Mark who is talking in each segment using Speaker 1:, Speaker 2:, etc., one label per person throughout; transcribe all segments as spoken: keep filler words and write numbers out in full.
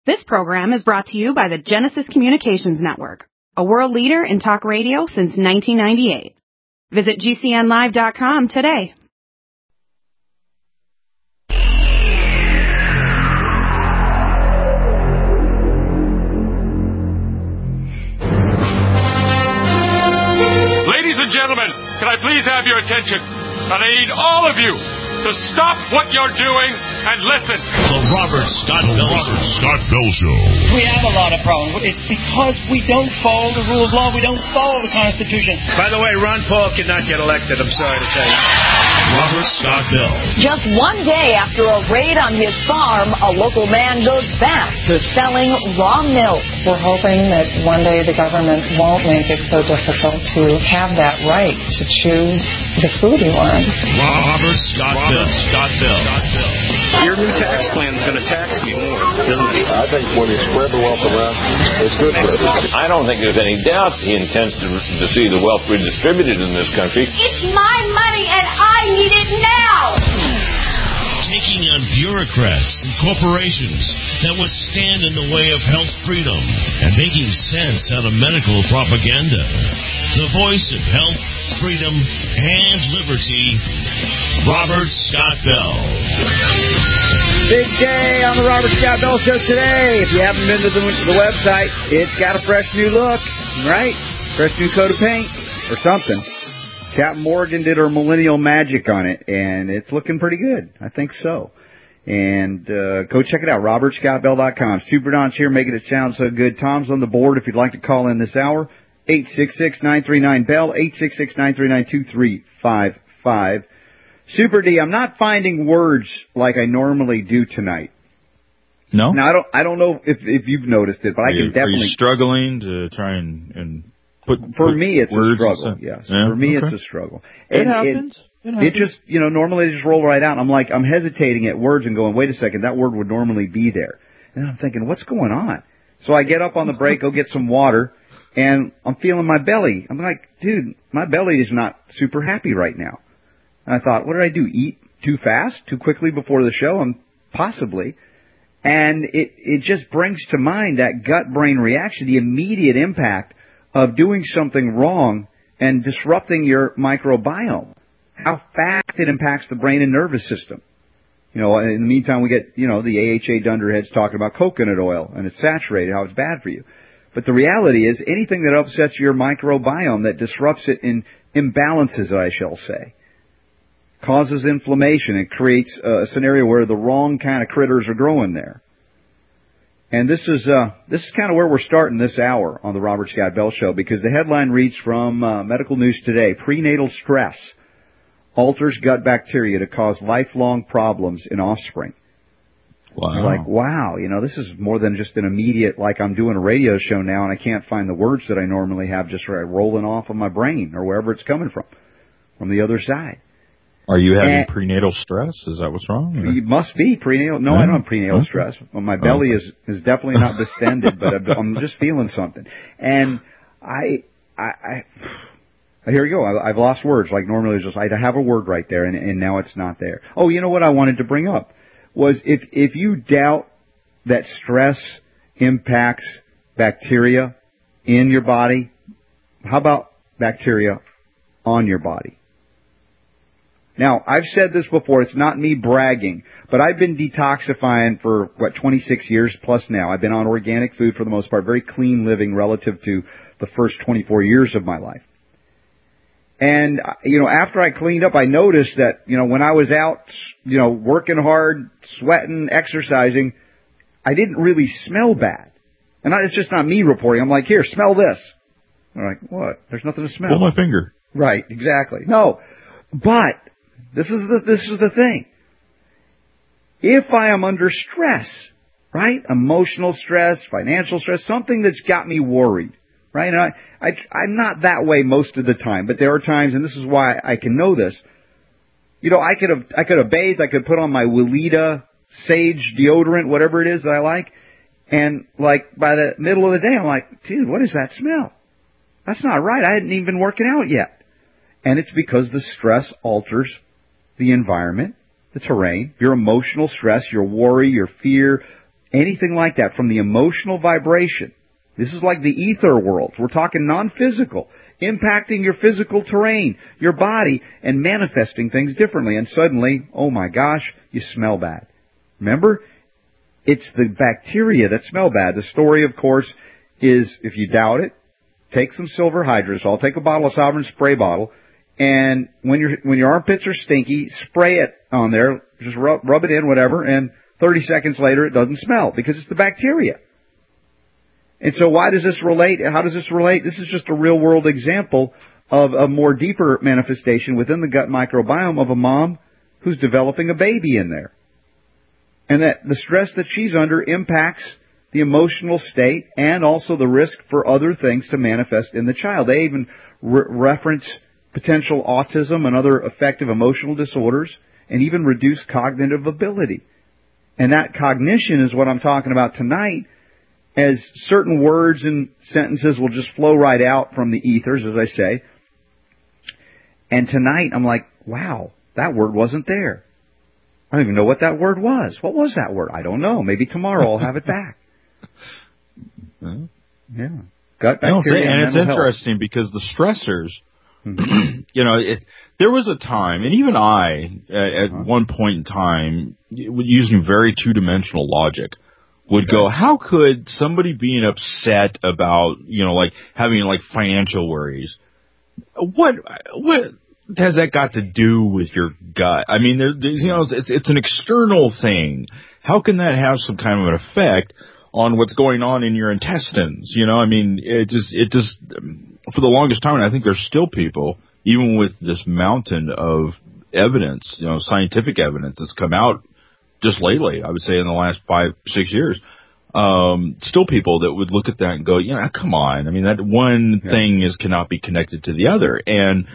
Speaker 1: This program is brought to you by the Genesis Communications Network, a world leader in talk radio since nineteen ninety-eight. Visit G C N live dot com today.
Speaker 2: Ladies and gentlemen, can I please have your attention? And I need all of you to stop what you're doing and listen.
Speaker 3: The Robert Scott Bell Show. Scott Bell Show.
Speaker 4: We have a lot of problems. It's because we don't follow the rule of law. We don't follow the Constitution.
Speaker 5: By the way, Ron Paul cannot get elected. I'm sorry to tell you.
Speaker 3: Robert Scott Bell.
Speaker 6: Just one day after a raid on his farm, a local man goes back to selling raw milk.
Speaker 7: We're hoping that one day the government won't make it so difficult to have that right to choose the food you want.
Speaker 3: Robert Scott Bell. Scott Bell. Scott Bell.
Speaker 5: Your new tax plan is going to tax me more, doesn't it?
Speaker 8: I think when you spread the wealth around, it's good for everybody.
Speaker 9: I don't think there's any doubt he intends to, to see the wealth redistributed in this country.
Speaker 10: It's my money and I need it now!
Speaker 3: Taking on bureaucrats and corporations that would stand in the way of health freedom and making sense out of medical propaganda. The voice of health, freedom, and liberty, Robert Scott Bell.
Speaker 11: Big day on the Robert Scott Bell Show today. If you haven't been to the, the website, it's got a fresh new look, right? Fresh new coat of paint or something. Captain Morgan did her millennial magic on it, and it's looking pretty good. I think so. And uh, go check it out, robert scott bell dot com. Super Don's here making it sound so good. Tom's on the board if you'd like to call in this hour. eight six six, nine three nine, B E L L, eight six six, nine three nine, two three five five. Super D, I'm not finding words like I normally do tonight.
Speaker 12: No?
Speaker 11: Now, I don't I don't know if, if you've noticed it, but
Speaker 12: are
Speaker 11: I can
Speaker 12: you,
Speaker 11: definitely...
Speaker 12: Are you struggling to try and... and Put,
Speaker 11: For
Speaker 12: put
Speaker 11: me, it's a struggle, yes.
Speaker 12: Yeah,
Speaker 11: For me,
Speaker 12: okay.
Speaker 11: it's a struggle.
Speaker 12: It
Speaker 11: And
Speaker 12: happens.
Speaker 11: It,
Speaker 12: it happens.
Speaker 11: It just, you know, normally they just roll right out. I'm like, I'm hesitating at words and going, wait a second, that word would normally be there. And I'm thinking, what's going on? So I get up on the break, go get some water, and I'm feeling my belly. I'm like, dude, my belly is not super happy right now. And I thought, what did I do? Eat too fast, too quickly before the show? I'm possibly. And it, it just brings to mind that gut-brain reaction, the immediate impact of doing something wrong and disrupting your microbiome. How fast it impacts the brain and nervous system. You know, in the meantime, we get, you know, the A H A dunderheads talking about coconut oil and it's saturated, how it's bad for you. But the reality is anything that upsets your microbiome, that disrupts it in imbalances, I shall say, causes inflammation and creates a scenario where the wrong kind of critters are growing there. And this is uh, this is kind of where we're starting this hour on the Robert Scott Bell Show, because the headline reads from uh, Medical News Today: prenatal stress alters gut bacteria to cause lifelong problems in offspring.
Speaker 12: Wow!
Speaker 11: You're like, wow, you know, this is more than just an immediate, like I'm doing a radio show now and I can't find the words that I normally have just right rolling off of my brain or wherever it's coming from, from the other side.
Speaker 12: Are you having
Speaker 11: and,
Speaker 12: prenatal stress? Is that what's wrong? Or?
Speaker 11: You must be prenatal. No, yeah. I don't have prenatal okay. stress. Well, my belly oh, okay. is, is definitely not distended, but I'm just feeling something. And I, I, I here we go. I, I've lost words. Like normally, it's just I have a word right there, and, and now it's not there. Oh, you know what I wanted to bring up was if if you doubt that stress impacts bacteria in your body, how about bacteria on your body? Now, I've said this before, it's not me bragging, but I've been detoxifying for, what, twenty-six years plus now. I've been on organic food for the most part, very clean living relative to the first twenty-four years of my life. And, you know, after I cleaned up, I noticed that, you know, when I was out, you know, working hard, sweating, exercising, I didn't really smell bad. And it's just not me reporting. I'm like, here, smell this. They're like, what? There's nothing to smell.
Speaker 12: Pull my finger.
Speaker 11: Right, exactly. No, but... This is the this is the thing. If I am under stress, right, emotional stress, financial stress, something that's got me worried, right? And I, I I'm not that way most of the time, but there are times, and this is why I can know this. You know, I could have I could have bathed, I could put on my Weleda sage deodorant, whatever it is that I like, and like by the middle of the day, I'm like, dude, what is that smell? That's not right. I hadn't even been working out yet, and it's because the stress alters the environment, the terrain, your emotional stress, your worry, your fear, anything like that, from the emotional vibration. This is like the ether world. We're talking non-physical, impacting your physical terrain, your body, and manifesting things differently. And suddenly, oh my gosh, you smell bad. Remember? It's the bacteria that smell bad. The story, of course, is, if you doubt it, take some silver hydrosol, take a bottle of Sovereign spray bottle, and when your when your armpits are stinky, spray it on there, just rub, rub it in, whatever, and thirty seconds later it doesn't smell, because it's the bacteria. And so why does this relate? How does this relate? This is just a real-world example of a more deeper manifestation within the gut microbiome of a mom who's developing a baby in there. And that the stress that she's under impacts the emotional state and also the risk for other things to manifest in the child. They even re- reference potential autism and other affective emotional disorders, and even reduced cognitive ability. And that cognition is what I'm talking about tonight, as certain words and sentences will just flow right out from the ethers, as I say. And tonight I'm like, wow, that word wasn't there. I don't even know what that word was. What was that word? I don't know. Maybe tomorrow I'll have it back. Yeah. Gut bacteria
Speaker 12: and, and it's interesting
Speaker 11: health.
Speaker 12: Because the stressors, you know, it, there was a time, and even I, at, at uh-huh. one point in time, using very two-dimensional logic, would okay. go, how could somebody being upset about, you know, like having like financial worries, what what has that got to do with your gut? I mean, there, you know, it's it's an external thing. How can that have some kind of an effect on what's going on in your intestines? You know, I mean, it just, it just, for the longest time, and I think there's still people, even with this mountain of evidence, you know, scientific evidence that's come out just lately, I would say in the last five, six years, um, still people that would look at that and go, you know, come on. I mean, that one yeah. thing is cannot be connected to the other. And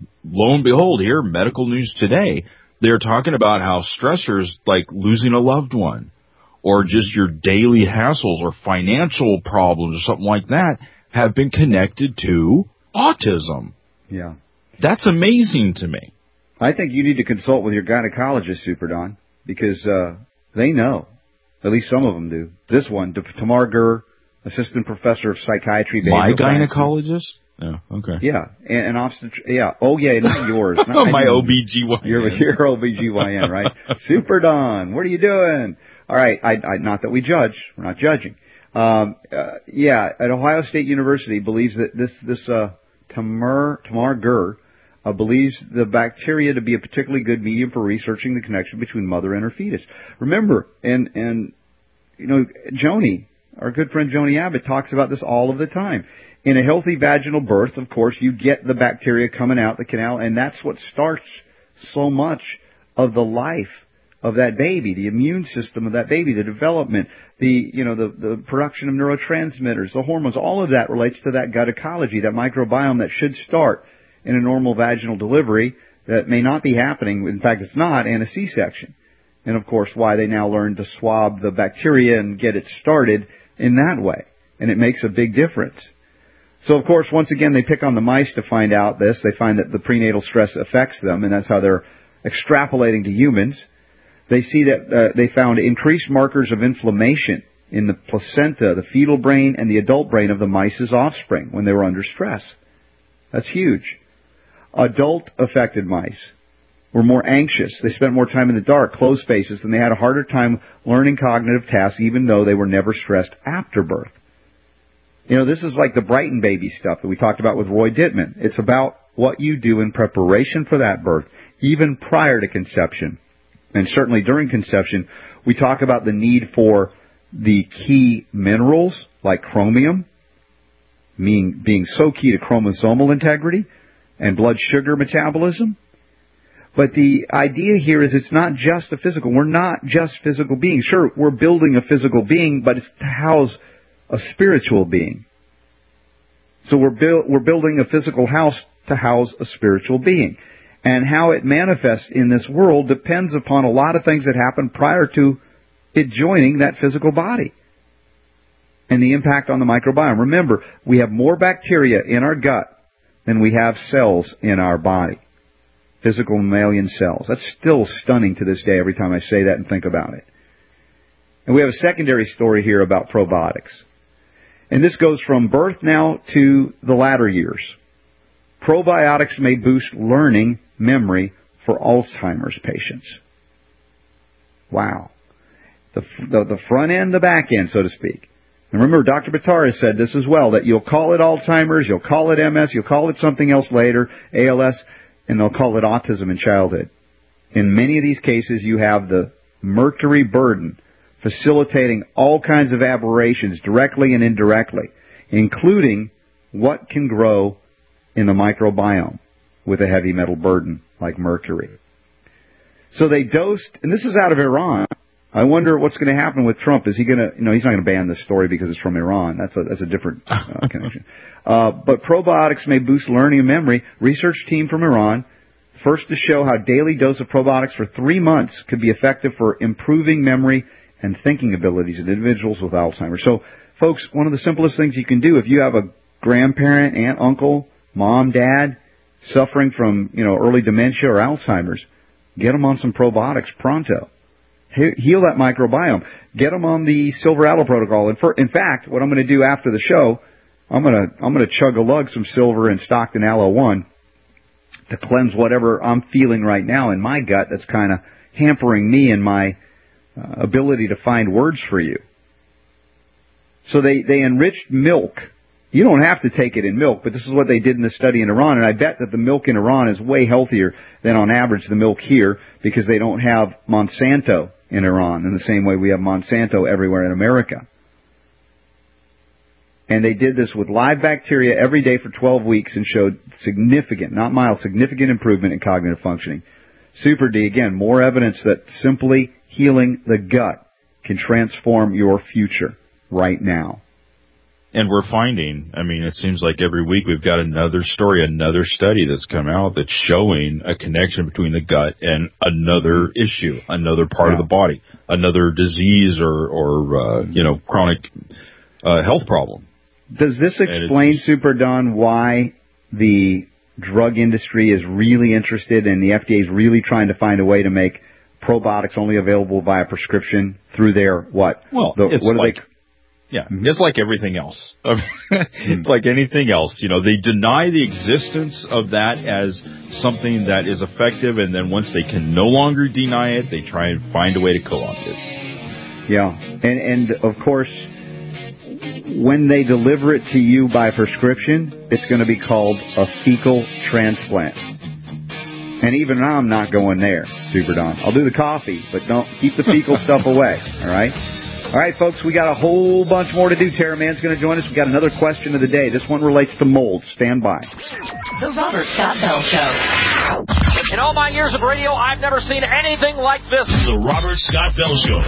Speaker 12: lo and behold, here, medical news today, they're talking about how stressors like losing a loved one, or just your daily hassles or financial problems or something like that have been connected to autism.
Speaker 11: Yeah.
Speaker 12: That's amazing to me.
Speaker 11: I think you need to consult with your gynecologist, Super Don, because uh, they know. At least some of them do. This one, Tamar Gur, assistant professor of psychiatry.
Speaker 12: My gynecologist? Yeah, okay.
Speaker 11: Yeah, and, and obstetri- yeah. Oh, yeah, not yours. Not,
Speaker 12: My O B G Y N.
Speaker 11: You're, you're O B G Y N, right? Super Don, what are you doing? All right, I, I, not that we judge. We're not judging. Um, uh, yeah, at Ohio State University believes that this this uh, Tamar Tamar Gur uh, believes the bacteria to be a particularly good medium for researching the connection between mother and her fetus. Remember, and and you know, Joni, our good friend Joni Abbott, talks about this all of the time. In a healthy vaginal birth, of course, you get the bacteria coming out the canal, and that's what starts so much of the life of that baby, the immune system of that baby, the development, the, you know, the, the production of neurotransmitters, the hormones, all of that relates to that gut ecology, that microbiome that should start in a normal vaginal delivery that may not be happening. In fact, it's not, and a C-section. And, of course, why they now learn to swab the bacteria and get it started in that way. And it makes a big difference. So, of course, once again, they pick on the mice to find out this. They find that the prenatal stress affects them, and that's how they're extrapolating to humans. They see that uh, they found increased markers of inflammation in the placenta, the fetal brain, and the adult brain of the mice's offspring when they were under stress. That's huge. Adult-affected mice were more anxious. They spent more time in the dark, closed spaces, and they had a harder time learning cognitive tasks, even though they were never stressed after birth. You know, this is like the Brighton baby stuff that we talked about with Roy Dittman. It's about what you do in preparation for that birth, even prior to conception. And certainly during conception, we talk about the need for the key minerals like chromium, being, being so key to chromosomal integrity and blood sugar metabolism. But the idea here is it's not just a physical. We're not just physical beings. Sure, we're building a physical being, but it's to house a spiritual being. So we're, build, we're building a physical house to house a spiritual being. And how it manifests in this world depends upon a lot of things that happen prior to it joining that physical body. And the impact on the microbiome. Remember, we have more bacteria in our gut than we have cells in our body. Physical mammalian cells. That's still stunning to this day every time I say that and think about it. And we have a secondary story here about probiotics. And this goes from birth now to the latter years. Probiotics may boost learning memory for Alzheimer's patients. Wow. The, the, the front end, the back end, so to speak. And remember, Doctor Batara said this as well, that you'll call it Alzheimer's, you'll call it M S, you'll call it something else later, A L S, and they'll call it autism in childhood. In many of these cases, you have the mercury burden facilitating all kinds of aberrations directly and indirectly, including what can grow in the microbiome with a heavy metal burden like mercury. So they dosed, and this is out of Iran. I wonder what's going to happen with Trump. Is he going to, you know, he's not going to ban this story because it's from Iran. That's a, that's a different uh, connection. Uh, but probiotics may boost learning and memory. Research team from Iran, first to show how daily dose of probiotics for three months could be effective for improving memory and thinking abilities in individuals with Alzheimer's. So, folks, one of the simplest things you can do if you have a grandparent, aunt, uncle, mom, dad suffering from, you know, early dementia or Alzheimer's, get them on some probiotics pronto. Heal that microbiome. Get them on the Silver Aloe protocol. And for, in fact, what I'm going to do after the show, I'm going to I'm going to chug a lug some silver and Stockton Aloe One to cleanse whatever I'm feeling right now in my gut that's kind of hampering me and my uh, ability to find words for you. So they they enriched milk. You don't have to take it in milk, but this is what they did in the study in Iran, and I bet that the milk in Iran is way healthier than on average the milk here because they don't have Monsanto in Iran in the same way we have Monsanto everywhere in America. And they did this with live bacteria every day for twelve weeks and showed significant, not mild, significant improvement in cognitive functioning. Super D, again, more evidence that simply healing the gut can transform your future right now.
Speaker 12: And we're finding, I mean, it seems like every week we've got another story, another study that's come out that's showing a connection between the gut and another issue, another part yeah. of the body, another disease or, or uh, you know, chronic uh, health problem.
Speaker 11: Does this explain, Super Don, why the drug industry is really interested and the F D A is really trying to find a way to make probiotics only available via prescription through their, what?
Speaker 12: Well,
Speaker 11: the,
Speaker 12: it's
Speaker 11: what
Speaker 12: like...
Speaker 11: they,
Speaker 12: Yeah, it's like everything else. It's like anything else. You know, they deny the existence of that as something that is effective, and then once they can no longer deny it, they try and find a way to co-opt it.
Speaker 11: Yeah, and, and of course, when they deliver it to you by prescription, it's going to be called a fecal transplant. And even now I'm not going there, Super Don. I'll do the coffee, but don't keep the fecal stuff away, all right? All right, folks, we got a whole bunch more to do. Tara Mann's going to join us. We got another question of the day. This one relates to mold. Stand by.
Speaker 6: The Robert Scott Bell Show.
Speaker 13: In all my years of radio, I've never seen anything like this.
Speaker 3: The Robert Scott Bell Show.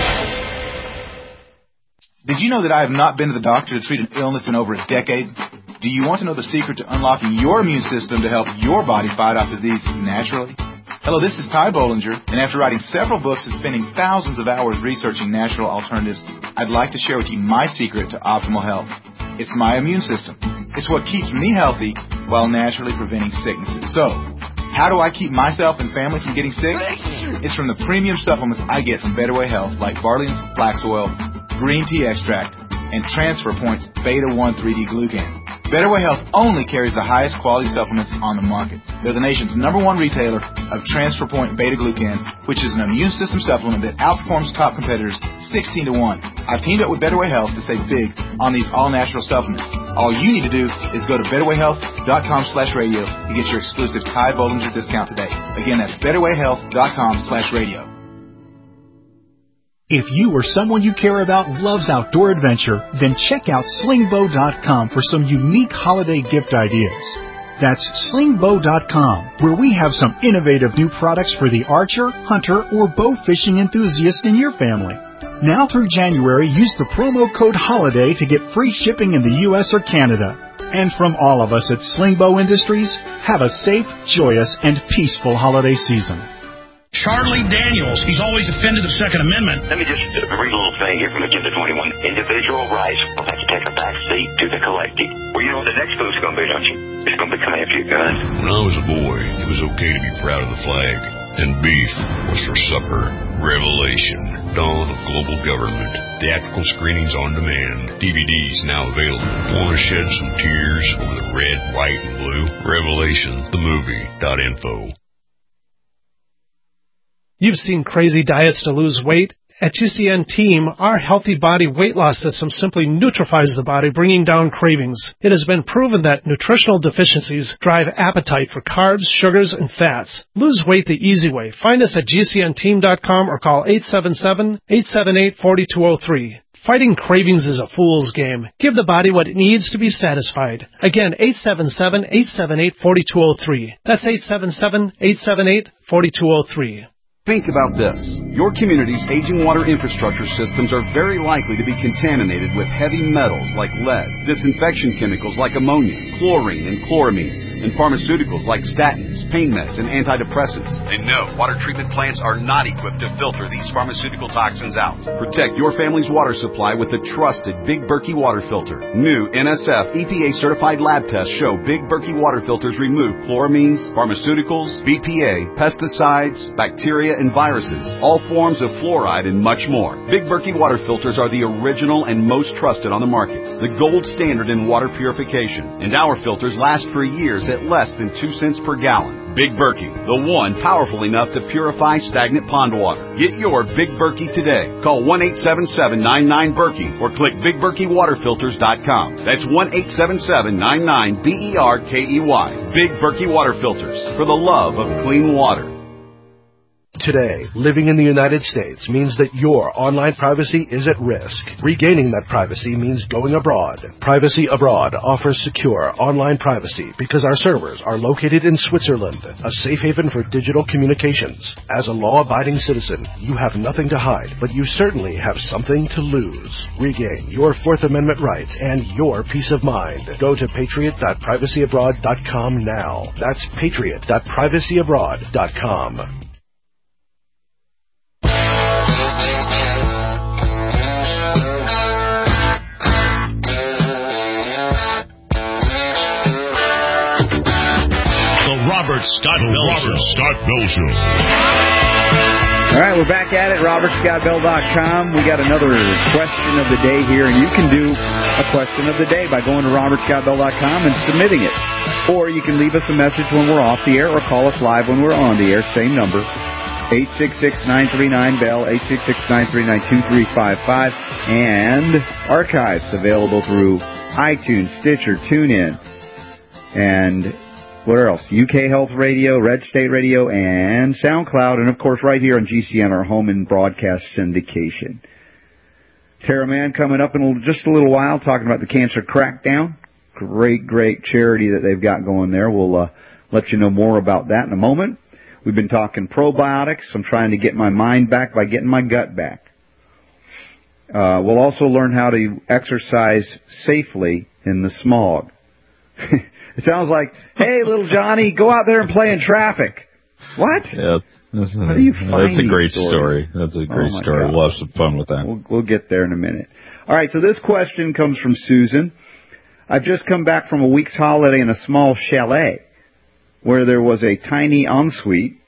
Speaker 14: Did you know that I have not been to the doctor to treat an illness in over a decade? Do you want to know the secret to unlocking your immune system to help your body fight off disease naturally? Hello, this is Ty Bollinger, and after writing several books and spending thousands of hours researching natural alternatives, I'd like to share with you my secret to optimal health. It's my immune system. It's what keeps me healthy while naturally preventing sicknesses. So, how do I keep myself and family from getting sick? It's from the premium supplements I get from Better Way Health, like Barley's Flax Oil, Green Tea Extract, and Transfer Point's Beta one three D Glucan. Better Way Health only carries the highest quality supplements on the market. They're the nation's number one retailer of Transfer Point Beta Glucan, which is an immune system supplement that outperforms top competitors sixteen to one. I've teamed up with Better Way Health to save big on these all-natural supplements. All you need to do is go to betterwayhealth.com slash radio to get your exclusive Ty Bollinger discount today. Again, that's betterwayhealth.com slash radio.
Speaker 15: If you or someone you care about loves outdoor adventure, then check out sling bow dot com for some unique holiday gift ideas. That's sling bow dot com, where we have some innovative new products for the archer, hunter, or bow fishing enthusiast in your family. Now through January, use the promo code HOLIDAY to get free shipping in the U S or Canada. And from all of us at Sling Bow Industries, have a safe, joyous, and peaceful holiday season.
Speaker 16: Charlie Daniels, he's always defended the Second Amendment.
Speaker 17: Let me just read a little thing here from Agenda twenty-one. Individual rights will have to take a back seat to the collective. Well, you know what the next move's going to be, don't you? It's going to be coming after your gun.
Speaker 3: When I was a boy, it was okay to be proud of the flag. And beef was for supper. Revelation.
Speaker 18: dawn of global government. Theatrical screenings on demand. D V Ds now available. Want to shed some tears over the red, white, and blue? Revelation the movie dot info.
Speaker 19: You've seen crazy diets to lose weight. At G C N Team, our healthy body weight loss system simply neutralizes the body, bringing down cravings. It has been proven that nutritional deficiencies drive appetite for carbs, sugars, and fats. Lose weight the easy way. Find us at G C N team dot com or call eight seven seven, eight seven eight, four two zero three. Fighting cravings is a fool's game. Give the body what it needs to be satisfied. Again, eight seven seven, eight seven eight, four two zero three. That's eight seven seven, eight seven eight, four two zero three.
Speaker 20: Think about this. Your community's aging water infrastructure systems are very likely to be contaminated with heavy metals like lead, disinfection chemicals like ammonia, chlorine and chloramines, and pharmaceuticals like statins, pain meds, and antidepressants. And no, water treatment plants are not equipped to filter these pharmaceutical toxins out. Protect your family's water supply with the trusted Big Berkey water filter. New N S F E P A-certified lab tests show Big Berkey water filters remove chloramines, pharmaceuticals, B P A, pesticides, bacteria, and viruses, all forms of fluoride, and much more. Big Berkey water filters are the original and most trusted on the market, the gold standard in water purification, and our filters last for years at less than two cents per gallon. Big Berkey, the one powerful enough to purify stagnant pond water. Get your Big Berkey today. Call one eight seven seven, nine nine, Berkey or click big berkey water filters dot com. That's one eight seven seven, nine nine, B E R K E Y. Big Berkey water filters, for the love of clean water.
Speaker 21: Today, living in the United States means that your online privacy is at risk. Regaining that privacy means going abroad. Privacy Abroad offers secure online privacy because our servers are located in Switzerland, a safe haven for digital communications. As a law-abiding citizen, you have nothing to hide, but you certainly have something to lose. Regain your Fourth Amendment rights and your peace of mind. Go to patriot dot privacy abroad dot com now. That's patriot dot privacy abroad dot com.
Speaker 3: Robert Scott Bell Robert Scott Bell Show.
Speaker 11: All right, we're back at it, robert scott bell dot com. We got another question of the day here, and you can do a question of the day by going to robert scott bell dot com and submitting it. Or you can leave us a message when we're off the air or call us live when we're on the air. Same number, eight six six, nine three nine, B E L L, eight six six, nine three nine, two three five five. And archives available through iTunes, Stitcher, TuneIn, and where else? U K Health Radio, Red State Radio, and SoundCloud, and of course right here on G C N, our home and broadcast syndication. Tara Mann coming up in just a little while, talking about the cancer crackdown. Great, great charity that they've got going there. We'll uh, let you know more about that in a moment. We've been talking probiotics. I'm trying to get my mind back by getting my gut back. Uh, we'll also learn how to exercise safely in the smog. It sounds like, hey, little Johnny, go out there and play in traffic. What?
Speaker 12: Yeah, that's, that's,
Speaker 11: How do you find
Speaker 12: that's a great
Speaker 11: stories?
Speaker 12: story. That's a great
Speaker 11: oh
Speaker 12: story.
Speaker 11: God.
Speaker 12: We'll have some fun with that.
Speaker 11: We'll, we'll get there in a minute. All right, so this question comes from Susan. I've just come back from a week's holiday in a small chalet where there was a tiny ensuite.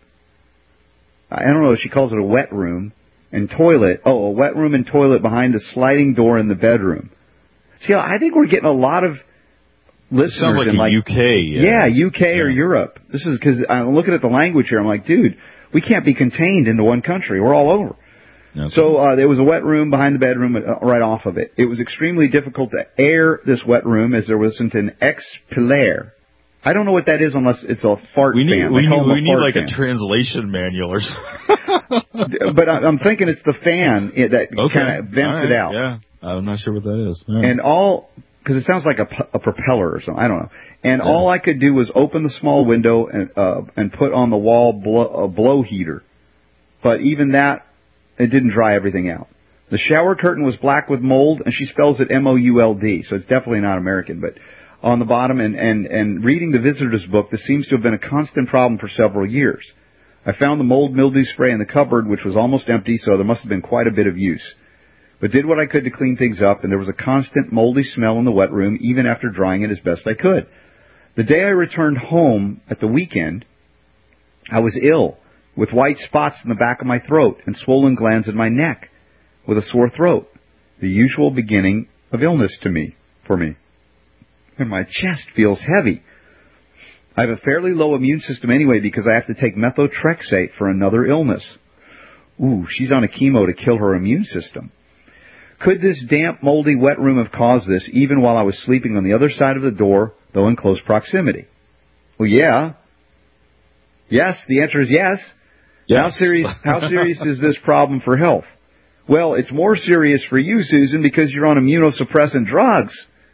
Speaker 11: I don't know if she calls it a wet room and toilet. Oh, a wet room and toilet behind a sliding door in the bedroom. See, I think we're getting a lot of listeners.
Speaker 12: It sounds like
Speaker 11: in
Speaker 12: a
Speaker 11: like,
Speaker 12: U K. Yeah,
Speaker 11: yeah U K yeah. or Europe. This is because I'm looking at the language here. I'm like, dude, we can't be contained into one country. We're all over. Okay. So uh, there was a wet room behind the bedroom uh, right off of it. It was extremely difficult to air this wet room as there wasn't an expeller. I don't know what that is unless it's a fart
Speaker 12: we need,
Speaker 11: fan.
Speaker 12: We need, we need like
Speaker 11: fan.
Speaker 12: a translation manual or something.
Speaker 11: But I'm thinking it's the fan that
Speaker 12: okay.
Speaker 11: kind of vents
Speaker 12: right.
Speaker 11: it out.
Speaker 12: Yeah, I'm not sure what that is. Right.
Speaker 11: And all... because it sounds like a, a propeller or something. I don't know. And yeah. all I could do was open the small window and uh, and put on the wall blow, a blow heater. But even that, it didn't dry everything out. The shower curtain was black with mold, and she spells it M O U L D, so it's definitely not American. But on the bottom, and, and, and reading the visitor's book, this seems to have been a constant problem for several years. I found the mold mildew spray in the cupboard, which was almost empty, so there must have been quite a bit of use. But did what I could to clean things up, and there was a constant moldy smell in the wet room, even after drying it as best I could. The day I returned home at the weekend, I was ill, with white spots in the back of my throat and swollen glands in my neck. with a sore throat, the usual beginning of illness to me, for me. And my chest feels heavy. I have a fairly low immune system anyway because I have to take methotrexate for another illness. Ooh, she's on a chemo to kill her immune system. Could this damp, moldy, wet room have caused this even while I was sleeping on the other side of the door, though in close proximity? Well, yeah. Yes, the answer is yes. yes. How serious, how serious is this problem for health? Well, it's more serious for you, Susan, because you're on immunosuppressant drugs.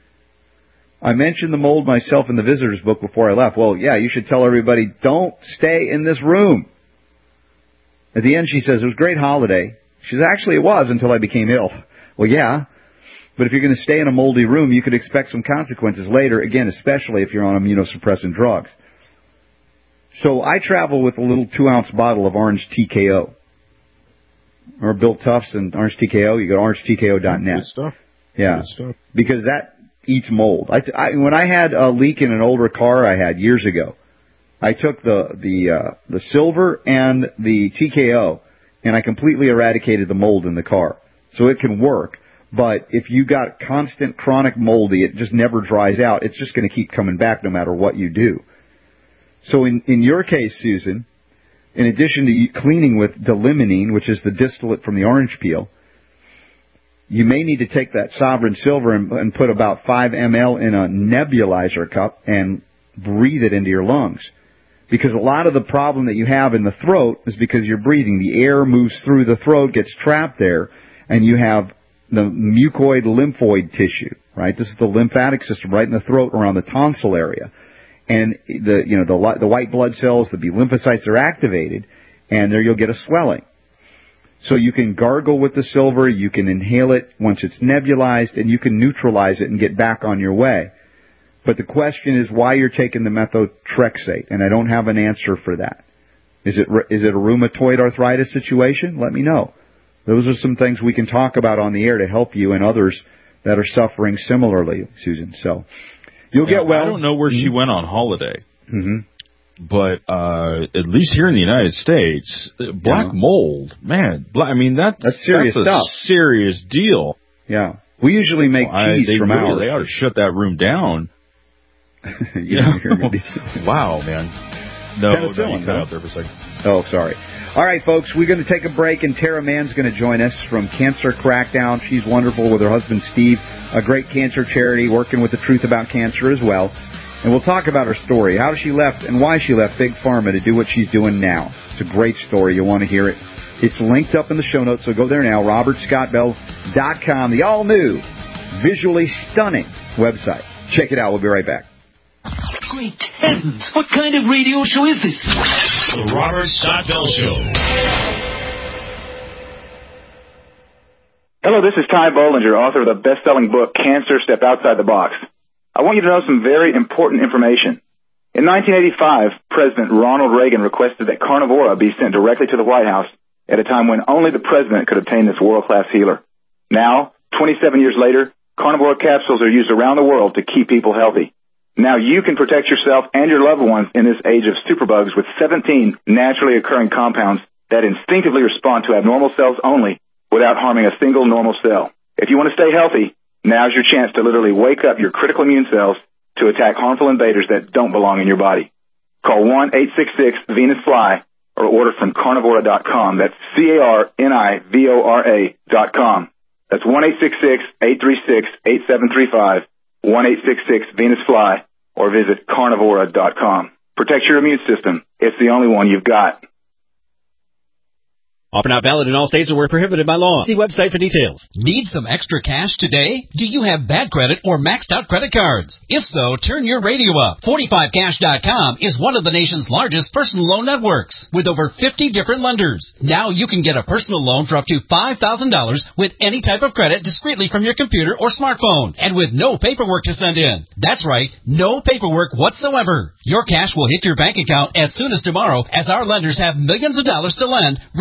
Speaker 11: I mentioned the mold myself in the visitor's book before I left. Well, yeah, you should tell everybody, don't stay in this room. At the end, she says, it was a great holiday. She says, actually, it was until I became ill. Well, yeah, but if you're going to stay in a moldy room, you could expect some consequences later, again, especially if you're on immunosuppressant drugs. So I travel with a little two-ounce bottle of Orange T K O. Or Bill Tufts and Orange T K O. You go to orange T K O dot net.
Speaker 12: Good stuff.
Speaker 11: Yeah,
Speaker 12: Good stuff.
Speaker 11: Because that eats mold. I, I, when I had a leak in an older car I had years ago, I took the the uh, the silver and the T K O, and I completely eradicated the mold in the car. So it can work, but if you got constant chronic moldy, it just never dries out. It's just going to keep coming back no matter what you do. So in, in your case, Susan, in addition to cleaning with D-limonene, which is the distillate from the orange peel, you may need to take that Sovereign Silver and, and put about five milliliters in a nebulizer cup and breathe it into your lungs. Because a lot of the problem that you have in the throat is because you're breathing. The air moves through the throat, gets trapped there, and you have the mucoid lymphoid tissue, right? This is the lymphatic system right in the throat around the tonsil area. And the, you know, the, the white blood cells, the B lymphocytes are activated, and there you'll get a swelling. So you can gargle with the silver, you can inhale it once it's nebulized, and you can neutralize it and get back on your way. But the question is why you're taking the methotrexate, and I don't have an answer for that. Is it, is it a rheumatoid arthritis situation? Let me know. Those are some things we can talk about on the air to help you and others that are suffering similarly, Susan. So you'll
Speaker 12: yeah,
Speaker 11: get well.
Speaker 12: I don't know where mm-hmm. she went on holiday,
Speaker 11: mm-hmm.
Speaker 12: but uh, at least here in the United States, black yeah. mold, man, black, I mean, that's,
Speaker 11: that's serious
Speaker 12: that's a
Speaker 11: stuff.
Speaker 12: serious deal.
Speaker 11: Yeah. We usually make well,
Speaker 12: peas
Speaker 11: I, they
Speaker 12: from
Speaker 11: really,
Speaker 12: ours. They ought to shut that room down.
Speaker 11: you yeah. hear me.
Speaker 12: Wow, man. No, no, you cut
Speaker 11: no?
Speaker 12: out there for a second.
Speaker 11: Oh, sorry. All right, folks, we're going to take a break, and Tara Mann's going to join us from Cancer Crackdown. She's wonderful with her husband, Steve, a great cancer charity working with the truth about cancer as well. And we'll talk about her story, how she left and why she left Big Pharma to do what she's doing now. It's a great story. You'll want to hear it. It's linked up in the show notes, so go there now, robert scott bell dot com, the all-new, visually stunning website. Check it out. We'll be right back.
Speaker 1: Great heavens! What kind of radio show is this?
Speaker 3: The Robert Scott Bell Show.
Speaker 22: Hello, this is Ty Bollinger, author of the best-selling book, Cancer, Step Outside the Box. I want you to know some very important information. In nineteen eighty-five, President Ronald Reagan requested that Carnivora be sent directly to the White House at a time when only the president could obtain this world-class healer. Now, twenty-seven years later, Carnivora capsules are used around the world to keep people healthy. Now you can protect yourself and your loved ones in this age of superbugs with seventeen naturally occurring compounds that instinctively respond to abnormal cells only without harming a single normal cell. If you want to stay healthy, now's your chance to literally wake up your critical immune cells to attack harmful invaders that don't belong in your body. Call one eight six six Venus Fly or order from carnivora dot com. That's C A R N I V O R A dot com. That's one eight six six, eight three six, eight seven three five. one eight six six Venus Fly, or visit carnivora dot com. Protect your immune system. It's the only one you've got.
Speaker 23: Offer not valid in all states or where prohibited by law. See website for details.
Speaker 24: Need some extra cash today? Do you have bad credit or maxed out credit cards? If so, turn your radio up. forty-five cash dot com is one of the nation's largest personal loan networks with over fifty different lenders. Now you can get a personal loan for up to five thousand dollars with any type of credit discreetly from your computer or smartphone and with no paperwork to send in. That's right, no paperwork whatsoever. Your cash will hit your bank account as soon as tomorrow as our lenders have millions of dollars to lend regardless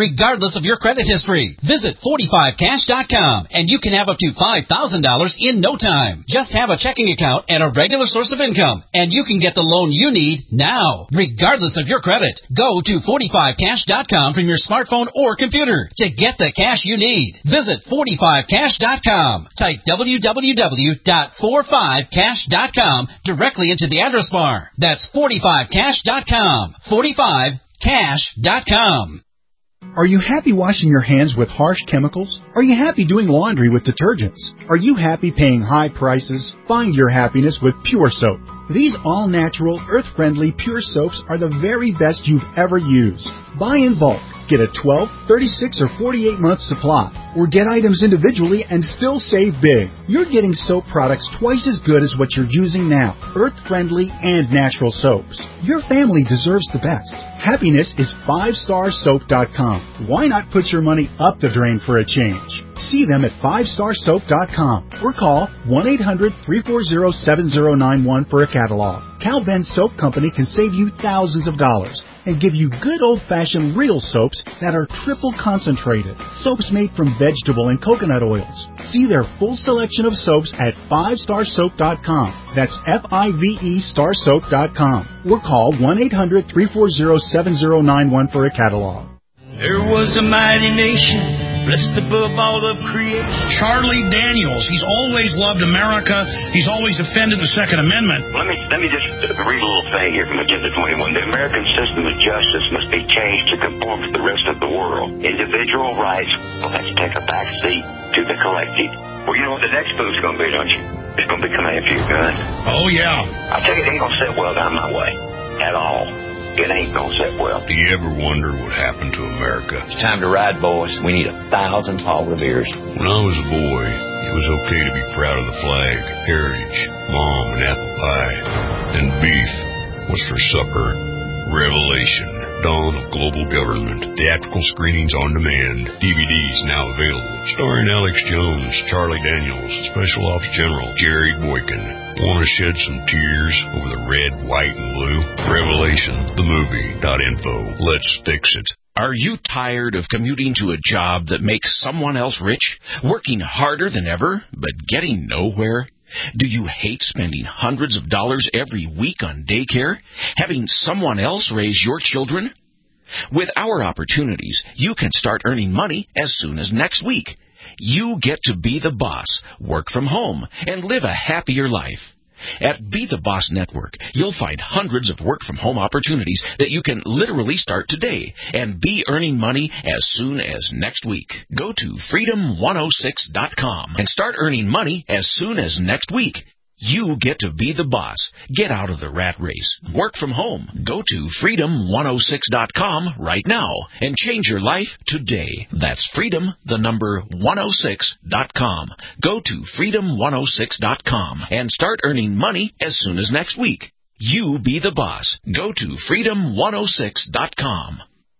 Speaker 24: regardless of your credit history. Visit forty-five cash dot com, and you can have up to five thousand dollars in no time. Just have a checking account and a regular source of income, and you can get the loan you need now, regardless of your credit. Go to forty-five cash dot com from your smartphone or computer to get the cash you need. Visit forty-five cash dot com. Type w w w dot forty-five cash dot com directly into the address bar. That's forty-five cash dot com. forty-five cash dot com.
Speaker 15: Are you happy washing your hands with harsh chemicals? Are you happy doing laundry with detergents? Are you happy paying high prices? Find your happiness with Pure Soap. These all-natural, earth-friendly Pure Soaps are the very best you've ever used. Buy in bulk. Get a twelve, thirty-six, or forty-eight month supply. Or get items individually and still save big. You're getting soap products twice as good as what you're using now. Earth-friendly and natural soaps. Your family deserves the best. Happiness is five star soap dot com. Why not put your money up the drain for a change? See them at five star soap dot com or call one eight hundred, three four zero, seven zero nine one for a catalog. Cal Ben Soap Company can save you thousands of dollars and give you good old-fashioned real soaps that are triple concentrated. Soaps made from vegetable and coconut oils. See their full selection of soaps at five star soap dot com. That's F I V E star soap dot com. Or call one eight hundred, three four zero, seven zero nine one for a catalog.
Speaker 16: There was a mighty nation, blessed above all of creation. Charlie Daniels. He's always loved America. He's always defended the Second Amendment.
Speaker 17: Let me let me just read a little thing here from Agenda twenty-one. The American system of justice must be changed to conform to the rest of the world. Individual rights will have to take a back seat to the collective. Well, you know what the next move's going to be, don't you? It's going to be command for your gun.
Speaker 16: Oh, yeah.
Speaker 17: I tell you, it ain't going to sit well down my way at all. It ain't gonna sit well.
Speaker 18: Do you ever wonder what happened to America?
Speaker 17: It's time to ride, boys. We need a thousand Paul Revere's.
Speaker 18: When I was a boy, it was okay to be proud of the flag, heritage, mom, and apple pie. And beef was for supper. Revelation. Dawn of Global Government. Theatrical screenings on demand. D V Ds now available. Starring Alex Jones, Charlie Daniels, Special Ops General Jerry Boykin. Want to shed some tears over the red, white, and blue? Revelation, the movie dot info. Let's fix it.
Speaker 1: Are you tired of commuting to a job that makes someone else rich? Working harder than ever, but getting nowhere? Do you hate spending hundreds of dollars every week on daycare? Having someone else raise your children? With our opportunities, you can start earning money as soon as next week. You get to be the boss, work from home, and live a happier life. At Be the Boss Network, you'll find hundreds of work-from-home opportunities that you can literally start today and be earning money as soon as next week. Go to freedom one oh six dot com and start earning money as soon as next week. You get to be the boss. Get out of the rat race. Work from home. Go to freedom one oh six dot com right now and change your life today. That's freedom, the number one oh six dot com. Go to freedom one oh six dot com and start earning money as soon as next week. You be the boss. Go to freedom one oh six dot com.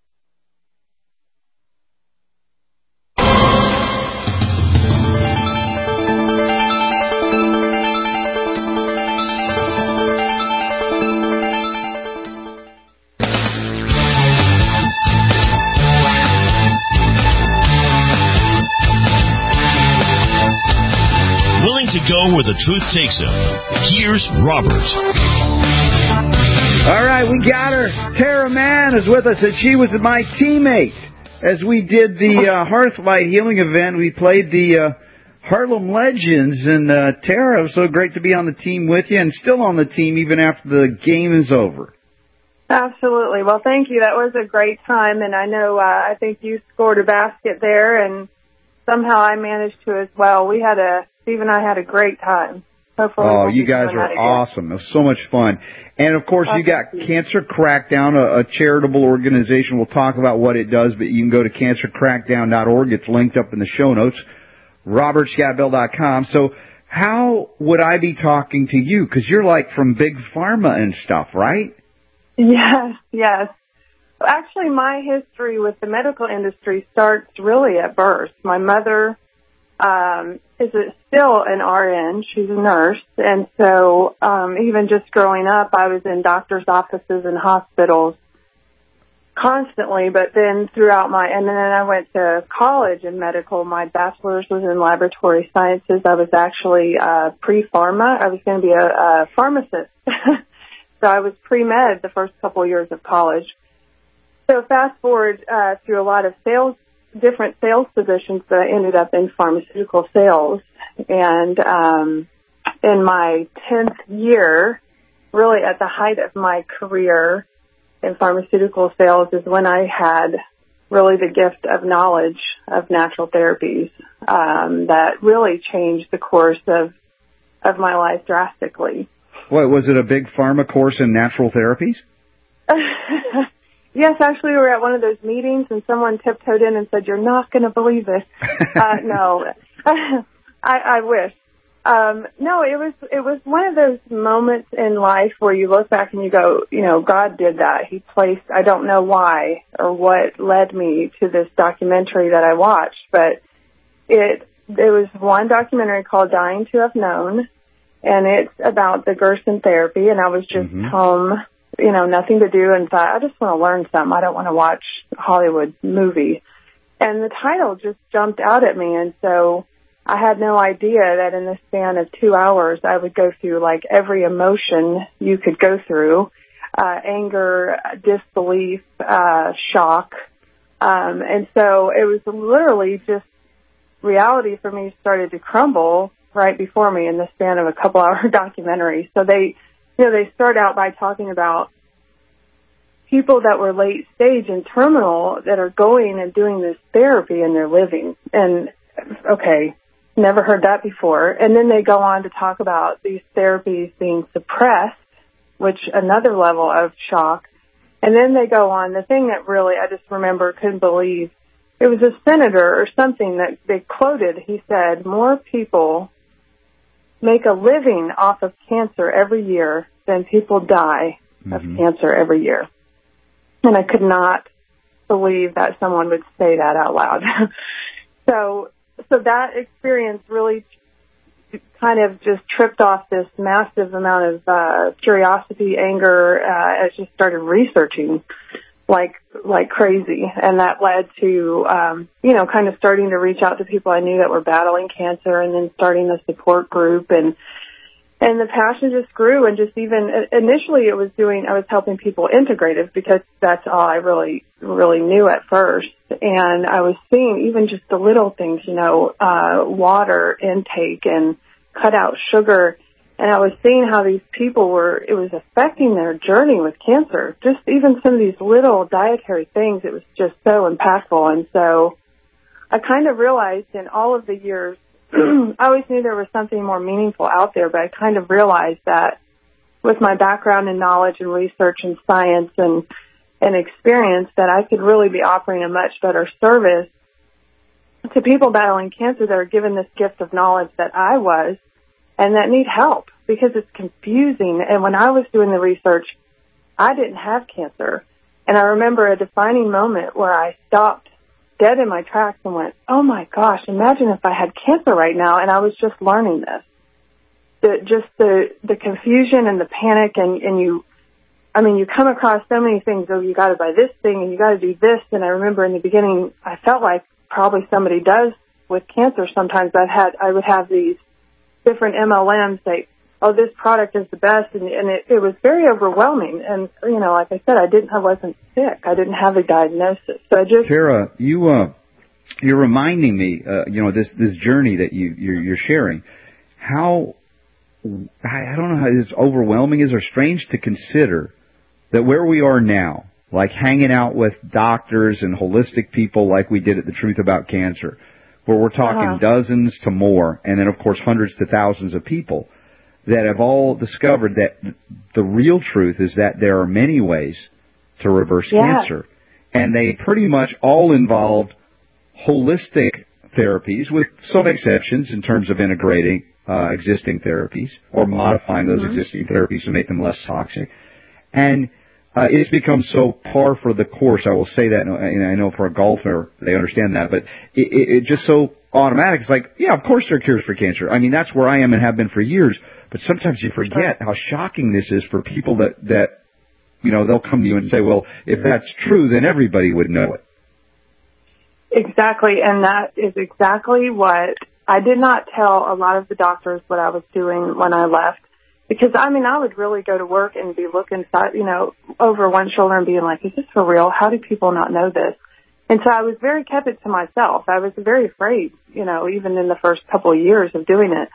Speaker 3: Willing to go where the truth takes him. Here's Robert.
Speaker 11: All right, we got her. Tara Mann is with us, and she was my teammate as we did the uh, Hearthlight Healing event. We played the uh, Harlem Legends, and uh, Tara, it was so great to be on the team with you, and still on the team even after the game is over.
Speaker 2: Absolutely. Well, thank you. That was a great time, and I know uh, I think you scored a basket there, and somehow I managed to as well. We had a Steve and I had a great time. Hopefully
Speaker 11: oh,
Speaker 2: we'll
Speaker 11: you guys are awesome. It was so much fun. And, of course, you got Cancer Crackdown, a, a charitable organization. We'll talk about what it does, but you can go to cancer crackdown dot org. It's linked up in the show notes, robert scott bell dot com. So how would I be talking to you? Because you're, like, from Big Pharma and stuff, right?
Speaker 2: Yes, yes. Actually, my history with the medical industry starts really at birth. My mother um, is a, still an R N. She's a nurse. And so um, even just growing up, I was in doctor's offices and hospitals. constantly, but then throughout my, and then I went to college in medical. My bachelor's was in laboratory sciences. I was actually uh, pre-pharma. I was going to be a, a pharmacist. So I was pre-med the first couple of years of college. So fast forward uh, through a lot of sales, different sales positions, that I ended up in pharmaceutical sales. And um, in my tenth year, really at the height of my career in pharmaceutical sales, is when I had really the gift of knowledge of natural therapies um, that really changed the course of of my life drastically.
Speaker 11: What, was it a big pharma course in natural therapies?
Speaker 2: Yes, actually, we were at one of those meetings, and someone tiptoed in and said, "You're not going to believe this." uh, no, I, I wish. Um, no, it was it was one of those moments in life where you look back and you go, you know, God did that. He placed, I don't know why or what led me to this documentary that I watched, but it there was one documentary called Dying to Have Known, and it's about the Gerson therapy, and I was just mm-hmm. home, you know, nothing to do, and thought, I just want to learn something. I don't want to watch a Hollywood movie. And the title just jumped out at me, and so I had no idea that in the span of two hours I would go through like every emotion you could go through, uh, anger, disbelief, uh, shock. Um, and so it was literally just reality for me started to crumble right before me in the span of a couple hour documentary. So they, you know, they start out by talking about people that were late stage and terminal that are going and doing this therapy and they're living. And okay, never heard that before. And then they go on to talk about these therapies being suppressed, which another level of shock. And then they go on, the thing that really I just remember, couldn't believe, it was a senator or something that they quoted. He said, more people make a living off of cancer every year than people die mm-hmm. of cancer every year. And I could not believe that someone would say that out loud. so So that experience really kind of just tripped off this massive amount of uh, curiosity, anger. Uh, I just started researching like like crazy, and that led to um, you know kind of starting to reach out to people I knew that were battling cancer, and then starting a support group, and and the passion just grew. And just even initially, it was doing I was helping people integrative because that's all I really really knew at first. And I was seeing even just the little things, you know, uh, water intake and cut out sugar. And I was seeing how these people were, it was affecting their journey with cancer. Just even some of these little dietary things, it was just so impactful. And so I kind of realized in all of the years, I always knew there was something more meaningful out there, but I kind of realized that with my background in knowledge and research and science and and experience, that I could really be offering a much better service to people battling cancer that are given this gift of knowledge that I was and that need help because it's confusing. And when I was doing the research, I didn't have cancer. And I remember a defining moment where I stopped dead in my tracks and went, oh my gosh, imagine if I had cancer right now and I was just learning this. The, just the, the confusion and the panic and, and you, I mean, you come across so many things. Oh, you got to buy this thing and you got to do this. And I remember in the beginning, I felt like probably somebody does with cancer. Sometimes I've had, I would have these different M L Ms say, oh, this product is the best. And, and it, it was very overwhelming. And, you know, like I said, I didn't, I wasn't sick. I didn't have a diagnosis. So I just.
Speaker 11: Tara, you, uh, you're reminding me, uh, you know, this, this journey that you, you're, you're sharing, how, I don't know how it's overwhelming is or strange to consider that where we are now, like hanging out with doctors and holistic people like we did at The Truth About Cancer, where we're talking uh-huh. dozens to more, and then, of course, hundreds to thousands of people that have all discovered that the real truth is that there are many ways to reverse yeah. cancer. And they pretty much all involve holistic therapies with some exceptions in terms of integrating uh, existing therapies or modifying those mm-hmm. existing therapies to make them less toxic. And Uh, it's become so par for the course. I will say that, and I know for a golfer, they understand that, but it, it, it just so automatic. It's like, yeah, of course there are cures for cancer. I mean, that's where I am and have been for years. But sometimes you forget how shocking this is for people that, that you know, they'll come to you and say, well, if that's true, then everybody would know it.
Speaker 2: Exactly, and that is exactly what I did not tell a lot of the doctors what I was doing when I left. Because, I mean, I would really go to work and be looking, you know, over one shoulder and being like, is this for real? How do people not know this? And so I was very kept it to myself. I was very afraid, you know, even in the first couple of years of doing it.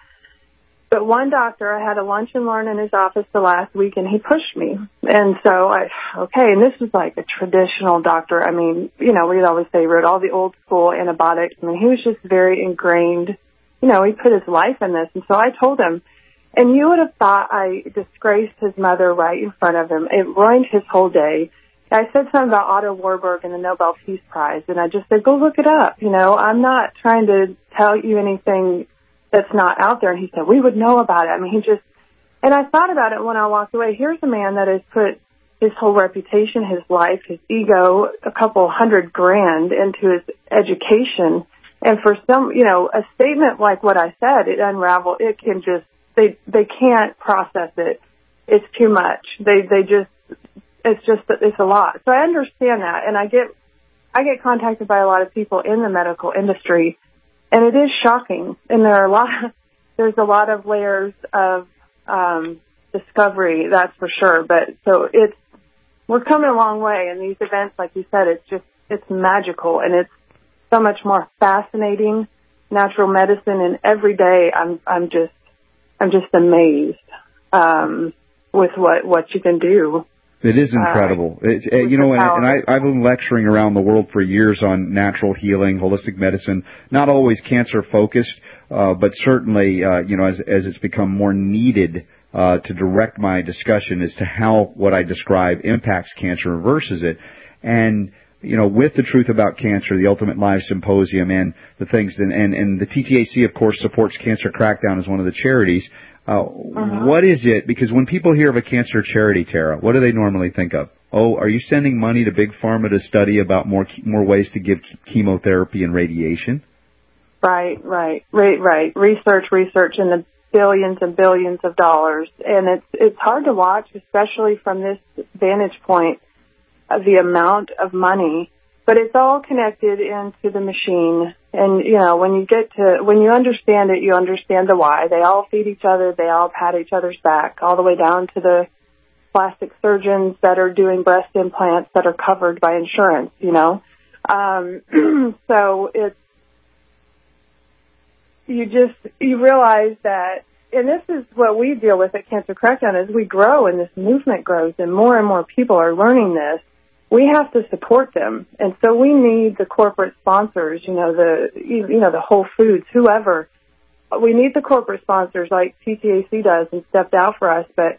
Speaker 2: But one doctor, I had a lunch and learn in his office the last week, and he pushed me. And so I, okay, and this was like a traditional doctor. I mean, you know, we'd always say he wrote all the old school antibiotics. I mean, he was just very ingrained. You know, he put his life in this. And so I told him, and you would have thought I disgraced his mother right in front of him. It ruined his whole day. I said something about Otto Warburg and the Nobel Peace Prize, and I just said, go look it up. You know, I'm not trying to tell you anything that's not out there. And he said, we would know about it. I mean, he just, and I thought about it when I walked away. Here's a man that has put his whole reputation, his life, his ego, a couple hundred grand into his education. And for some, you know, a statement like what I said, it unraveled, it can just, They they can't process it. It's too much. They they just it's just it's a lot. So I understand that, and I get I get contacted by a lot of people in the medical industry, and it is shocking. And there are a lot there's a lot of layers of um, discovery, that's for sure. But so it's we're coming a long way, and these events, like you said, it's just it's magical, and it's so much more fascinating. Natural medicine, and every day I'm I'm just I'm just amazed um, with what, what you can do.
Speaker 11: It is incredible. Uh, it's, uh, you know, and, and I, I've been lecturing around the world for years on natural healing, holistic medicine, not always cancer-focused, uh, but certainly, uh, you know, as, as it's become more needed uh, to direct my discussion as to how what I describe impacts cancer, reverses it. And you know, with the Truth About Cancer, the Ultimate Live Symposium, and the things, and, and, and the T T A C, of course, supports Cancer Crackdown as one of the charities. Uh, uh-huh. What is it? Because when people hear of a cancer charity, Tara, what do they normally think of? Oh, are you sending money to Big Pharma to study about more more ways to give chemotherapy and radiation?
Speaker 2: Right, right, right, right. Research, research in the billions and billions of dollars. And it's it's hard to watch, especially from this vantage point, of the amount of money, but it's all connected into the machine. And, you know, when you get to, when you understand it, you understand the why. They all feed each other. They all pat each other's back, all the way down to the plastic surgeons that are doing breast implants that are covered by insurance, you know. Um, so it's, you just, you realize that, and this is what we deal with at Cancer Crackdown, as we grow and this movement grows and more and more people are learning this, we have to support them. And so we need the corporate sponsors, you know, the, you know, the Whole Foods, whoever. We need the corporate sponsors like T T A C does and stepped out for us. But,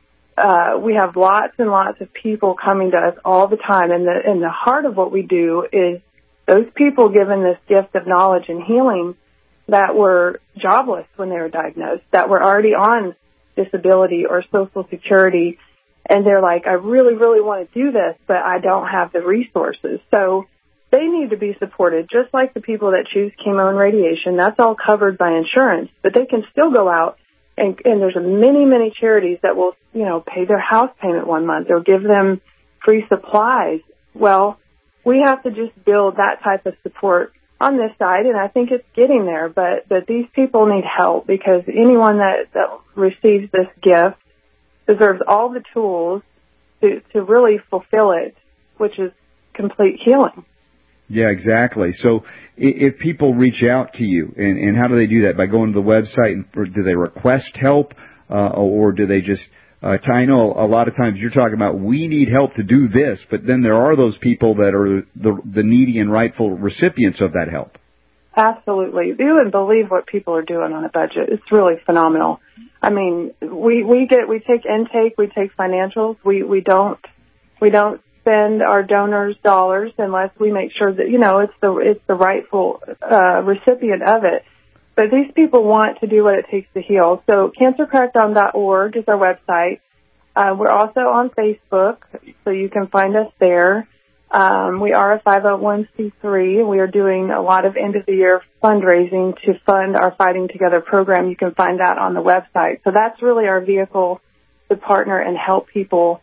Speaker 2: uh, we have lots and lots of people coming to us all the time. And the, and the heart of what we do is those people given this gift of knowledge and healing that were jobless when they were diagnosed, that were already on disability or Social Security. And they're like, I really, really want to do this, but I don't have the resources. So they need to be supported, just like the people that choose chemo and radiation. That's all covered by insurance, but they can still go out, and, and there's many, many charities that will, you know, pay their house payment one month or give them free supplies. Well, we have to just build that type of support on this side, and I think it's getting there. But, but these people need help, because anyone that, that receives this gift deserves all the tools to, to really fulfill it, which is complete healing.
Speaker 11: Yeah, exactly. So if people reach out to you, and, and how do they do that? By going to the website, and or do they request help, uh, or do they just, uh, I know a lot of times you're talking about, we need help to do this, but then there are those people that are the, the needy and rightful recipients of that help.
Speaker 2: Absolutely. You wouldn't believe what people are doing on a budget. It's really phenomenal. I mean, we, we get, we take intake, we take financials. We, we don't, we don't spend our donors' dollars unless we make sure that, you know, it's the, it's the rightful, uh, recipient of it. But these people want to do what it takes to heal. So cancer crackdown dot org is our website. Uh, we're also on Facebook, so you can find us there. Um, we are a five oh one c three. We are doing a lot of end-of-the-year fundraising to fund our Fighting Together program. You can find that on the website. So that's really our vehicle to partner and help people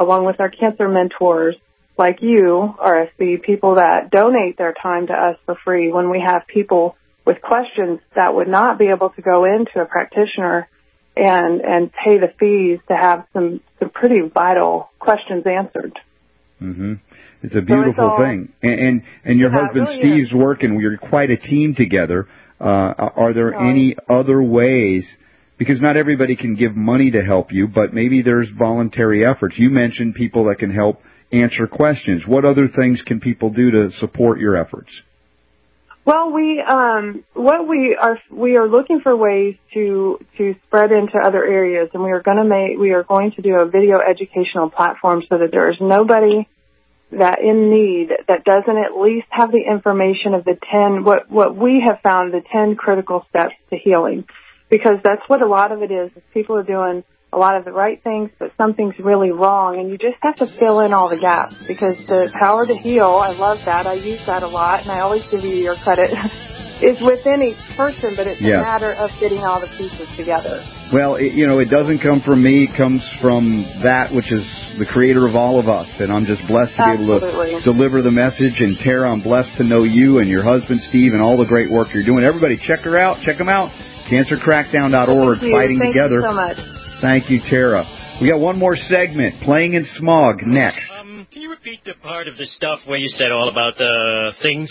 Speaker 2: along with our cancer mentors like you, R S C, people that donate their time to us for free when we have people with questions that would not be able to go into a practitioner and and pay the fees to have some, some pretty vital questions answered.
Speaker 11: Mm-hmm. It's a beautiful
Speaker 2: so it's all,
Speaker 11: thing. And, and, and your
Speaker 2: yeah,
Speaker 11: husband
Speaker 2: really
Speaker 11: Steve's
Speaker 2: is.
Speaker 11: working. You're quite a team together. Uh, are there
Speaker 2: Oh.
Speaker 11: any other ways, because not everybody can give money to help you, but maybe there's voluntary efforts. You mentioned people that can help answer questions. What other things can people do to support your efforts?
Speaker 2: Well, we um, what we are we are looking for ways to to spread into other areas, and we are going to make we are going to do a video educational platform so that there is nobody that in need that doesn't at least have the information of the ten what what we have found the ten critical steps to healing, because that's what a lot of it is. is people are doing a lot of the right things, but something's really wrong, and you just have to fill in all the gaps, because the power to heal, I love that. I use that a lot, and I always give you your credit, is within each person, but it's
Speaker 11: Yes.
Speaker 2: a matter of getting all the pieces together.
Speaker 11: Well, it, you know, it doesn't come from me. It comes from that which is the creator of all of us, and I'm just blessed to
Speaker 2: Absolutely.
Speaker 11: be able to deliver the message. And Tara, I'm blessed to know you and your husband, Steve, and all the great work you're doing. Everybody, check her out. Check them out. cancer crackdown dot org,
Speaker 2: Thank you.
Speaker 11: fighting
Speaker 2: Thank
Speaker 11: together.
Speaker 2: you so much.
Speaker 11: Thank you, Tara. We got one more segment, Playing in Smog, next.
Speaker 23: Um, can you repeat the part of the stuff where you said all about the things?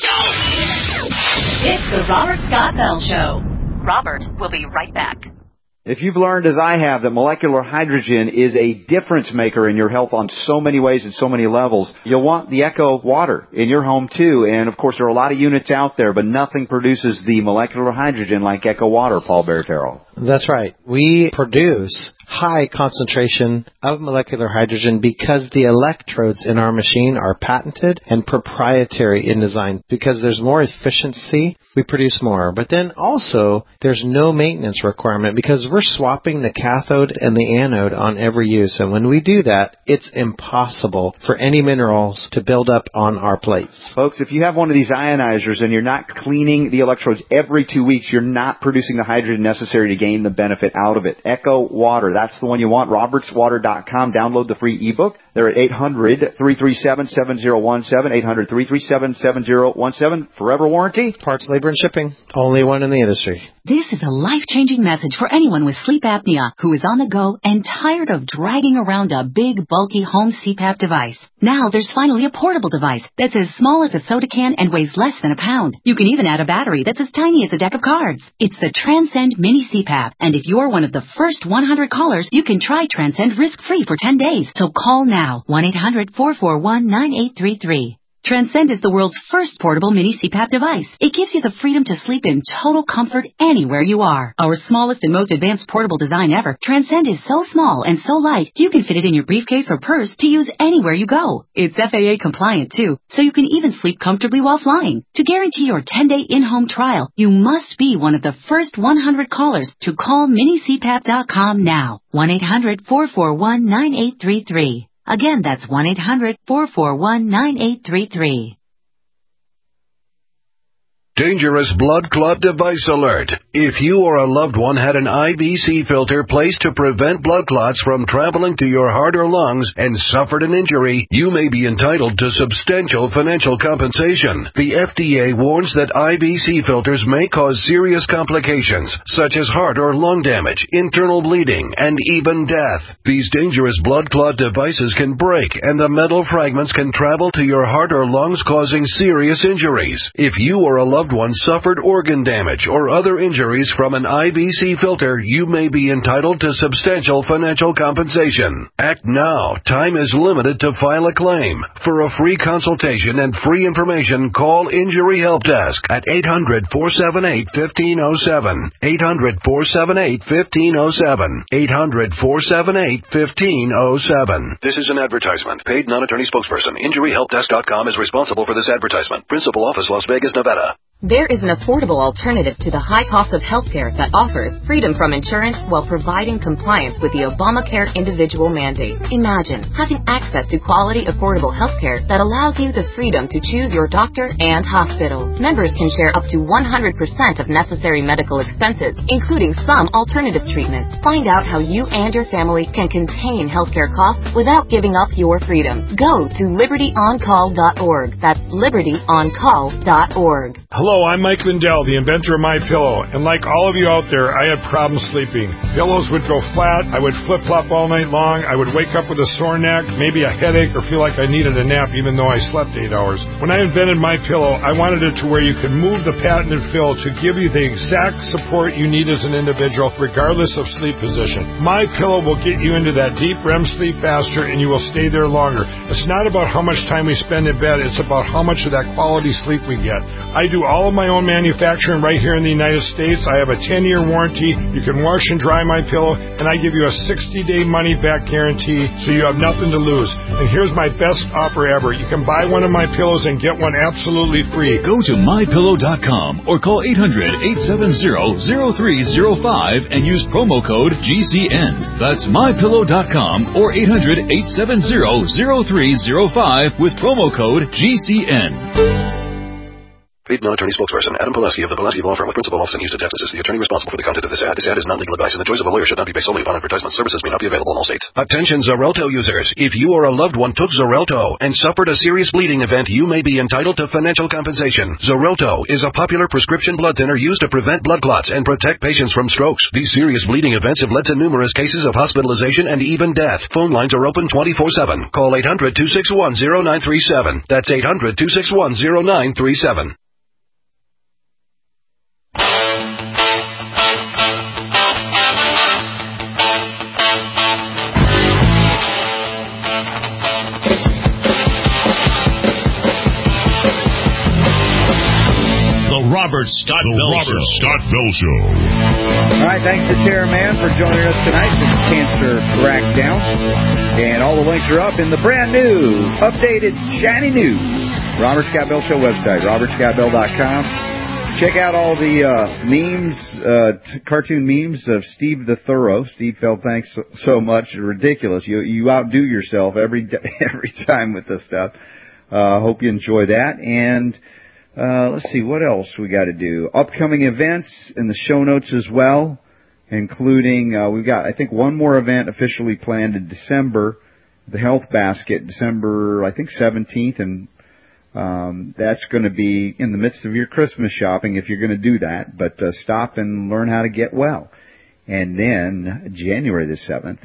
Speaker 6: It's the Robert Scott Bell Show. Robert will be right back.
Speaker 4: If you've learned, as I have, that molecular hydrogen is a difference maker in your health on so many ways and so many levels, you'll want the Echo water in your home, too. And, of course, there are a lot of units out there, but nothing produces the molecular hydrogen like Echo water, Paul Barretero.
Speaker 5: That's right. We produce high concentration of molecular hydrogen because the electrodes in our machine are patented and proprietary in design. Because there's more efficiency, we produce more. But then also, there's no maintenance requirement because we're swapping the cathode and the anode on every use. And when we do that, it's impossible for any minerals to build up on our plates.
Speaker 4: Folks, if you have one of these ionizers and you're not cleaning the electrodes every two weeks, you're not producing the hydrogen necessary to gain the benefit out of it. Echo Water, that's the one you want. roberts water dot com. Download the free ebook. They're at eight hundred, three three seven, seven zero one seven, eight hundred, three three seven, seven zero one seven. Forever warranty.
Speaker 5: Parts, labor, and shipping. Only one in the industry.
Speaker 7: This is a life-changing message for anyone with sleep apnea who is on the go and tired of dragging around a big, bulky home C PAP device. Now there's finally a portable device that's as small as a soda can and weighs less than a pound. You can even add a battery that's as tiny as a deck of cards. It's the Transcend Mini C PAP, and if you're one of the first one hundred callers, you can try Transcend risk-free for ten days. So call now, one eight hundred, four four one, nine eight three three. Transcend is the world's first portable mini C PAP device. It gives you the freedom to sleep in total comfort anywhere you are. Our smallest and most advanced portable design ever, Transcend is so small and so light, you can fit it in your briefcase or purse to use anywhere you go. It's F A A compliant too, so you can even sleep comfortably while flying. To guarantee your ten-day in-home trial, you must be one of the first one hundred callers to call mini c pap dot com now. one eight hundred, four four one, nine eight three three. Again, that's one eight hundred, four four one, nine eight three three.
Speaker 18: Dangerous blood clot device alert. If you or a loved one had an I V C filter placed to prevent blood clots from traveling to your heart or lungs and suffered an injury, you may be entitled to substantial financial compensation. The F D A warns that I V C filters may cause serious complications, such as heart or lung damage, internal bleeding, and even death. These dangerous blood clot devices can break, and the metal fragments can travel to your heart or lungs, causing serious injuries. If you or a loved one suffered organ damage or other injuries from an I V C filter, you may be entitled to substantial financial compensation. Act now. Time is limited to file a claim. For a free consultation and free information, call Injury Help Desk at eight hundred, four seven eight, one five zero seven. eight hundred, four seven eight, one five zero seven. eight hundred, four seven eight, one five zero seven.
Speaker 8: This is an advertisement. Paid non-attorney spokesperson. Injury Help Desk dot com is responsible for this advertisement. Principal office, Las Vegas, Nevada. There is an affordable alternative to the high cost of healthcare that offers freedom from insurance while providing compliance with the Obamacare individual mandate. Imagine having access to quality, affordable healthcare that allows you the freedom to choose your doctor and hospital. Members can share up to one hundred percent of necessary medical expenses, including some alternative treatments. Find out how you and your family can contain healthcare costs without giving up your freedom. Go to liberty on call dot org. That's liberty on call dot org.
Speaker 9: Hello, I'm Mike Lindell, the inventor of MyPillow, and like all of you out there, I had problems sleeping. Pillows would go flat, I would flip-flop all night long, I would wake up with a sore neck, maybe a headache, or feel like I needed a nap even though I slept eight hours. When I invented MyPillow, I wanted it to where you could move the patented fill to give you the exact support you need as an individual, regardless of sleep position. MyPillow will get you into that deep R E M sleep faster, and you will stay there longer. It's not about how much time we spend in bed, it's about how much of that quality sleep we get. I do all of my own manufacturing right here in the United States. I have a ten-year warranty. You can wash and dry my pillow, and I give you a sixty-day money-back guarantee, so you have nothing to lose. And here's my best offer ever. You can buy one of my pillows and get one absolutely free.
Speaker 10: Go to my pillow dot com or call eight hundred, eight seven zero, zero three zero five and use promo code G C N. That's my pillow dot com or eight hundred, eight seven zero, zero three zero five with promo code G C N.
Speaker 13: Paid non-attorney spokesperson Adam Pileski of the Pileski Law Firm with principal office in Houston, Texas is the attorney responsible for the content of this ad. This ad is not legal advice, and the choice of a lawyer should not be based solely upon advertisement. Services may not be available in all states.
Speaker 18: Attention Xarelto users. If you or a loved one took Xarelto and suffered a serious bleeding event, you may be entitled to financial compensation. Xarelto is a popular prescription blood thinner used to prevent blood clots and protect patients from strokes. These serious bleeding events have led to numerous cases of hospitalization and even death. Phone lines are open twenty-four seven. Call eight hundred, two six one, zero nine three seven. That's eight hundred, two six one, zero nine three seven.
Speaker 3: Robert Scott
Speaker 25: the
Speaker 3: Bell
Speaker 25: Robert
Speaker 3: Show.
Speaker 25: Scott Bell Show.
Speaker 11: All right, thanks to Tara Mann for joining us tonight for the Cancer Crackdown. And all the links are up in the brand new, updated, shiny new Robert Scott Bell Show website, robert scott bell dot com. Check out all the uh, memes, uh, t- cartoon memes of Steve the Thorough. Steve Feld, thanks so, so much. Ridiculous. You you outdo yourself every every time with this stuff. Uh, hope you enjoy that. And Uh, let's see, what else we got to do? Upcoming events in the show notes as well, including, uh, we've got, I think, one more event officially planned in December, the Health Basket, December, I think, seventeenth, and um, that's going to be in the midst of your Christmas shopping if you're going to do that, but uh, stop and learn how to get well. And then, January the seventh,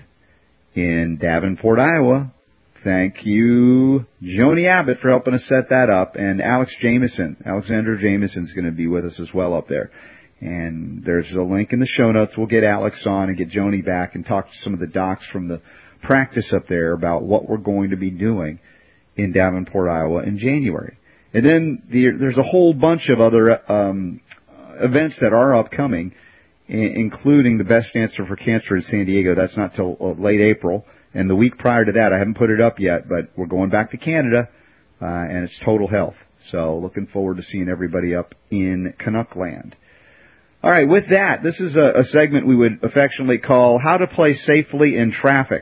Speaker 11: in Davenport, Iowa, thank you, Joni Abbott, for helping us set that up, and Alex Jameson. Alexander Jameson's going to be with us as well up there. And there's a link in the show notes. We'll get Alex on and get Joni back and talk to some of the docs from the practice up there about what we're going to be doing in Davenport, Iowa in January. And then the, there's a whole bunch of other um, events that are upcoming, I- including the Best Answer for Cancer in San Diego. That's not till uh, late April. And the week prior to that, I haven't put it up yet, but we're going back to Canada, uh, and it's Total Health. So looking forward to seeing everybody up in Canuckland. All right, with that, this is a, a segment we would affectionately call How to Play Safely in Traffic.